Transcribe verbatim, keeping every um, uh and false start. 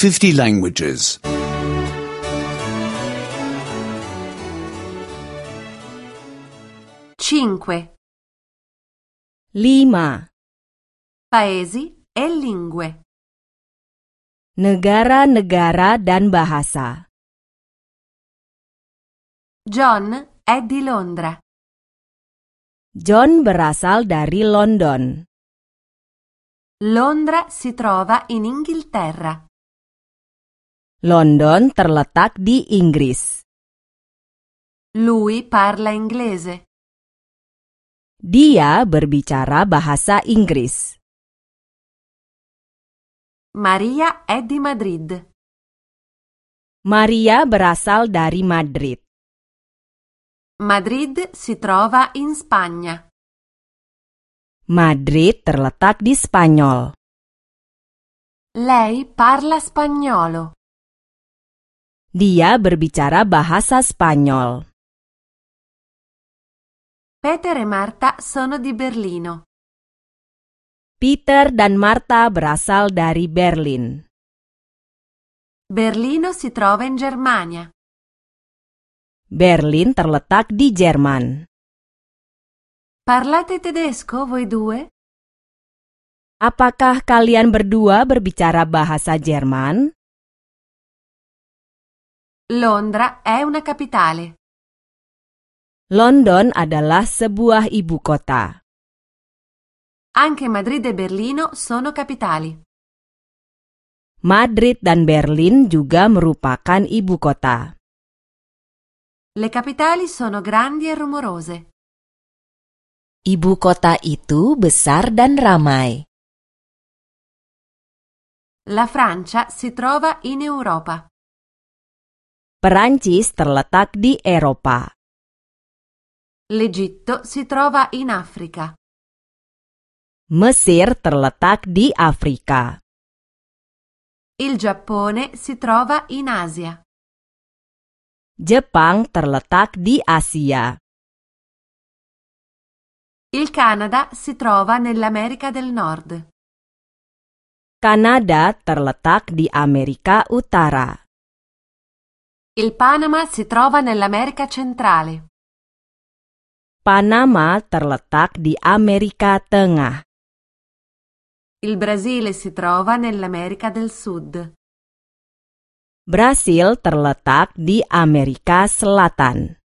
fifty languages. cinque. Lima. Paesi e lingue. Negara-negara dan bahasa. John è di Londra. John berasal dari London. Londra si trova in Inghilterra. London terletak di Inggris. Lui parla inglese. Dia berbicara bahasa Inggris. Maria è di Madrid. Maria berasal dari Madrid. Madrid si trova in Spagna. Madrid terletak di Spanyol. Lei parla spagnolo. Dia berbicara bahasa Spanyol. Peter e Marta sono di Berlino. Peter dan Marta berasal dari Berlin. Berlino si trova in Germania. Berlin terletak di Jerman. Parlate tedesco voi due? Apakah kalian berdua berbicara bahasa Jerman? Londra è una capitale. London adalah sebuah ibu kota. Anche Madrid e Berlino sono capitali. Madrid dan Berlin juga merupakan ibu kota. Le capitali sono grandi e rumorose. Ibu kota itu besar dan ramai. La Francia si trova in Europa. Perancis terletak di Eropa. L'Egitto si trova in Africa. Mesir terletak di Afrika. Il Giappone si trova in Asia. Jepang terletak di Asia. Il Canada si trova nell'America del Nord. Kanada terletak di Amerika Utara. Il Panama si trova nell'America Centrale. Panama terletak di Amerika Tengah. Il Brasile si trova nell'America del Sud. Brasil terletak di Amerika Selatan.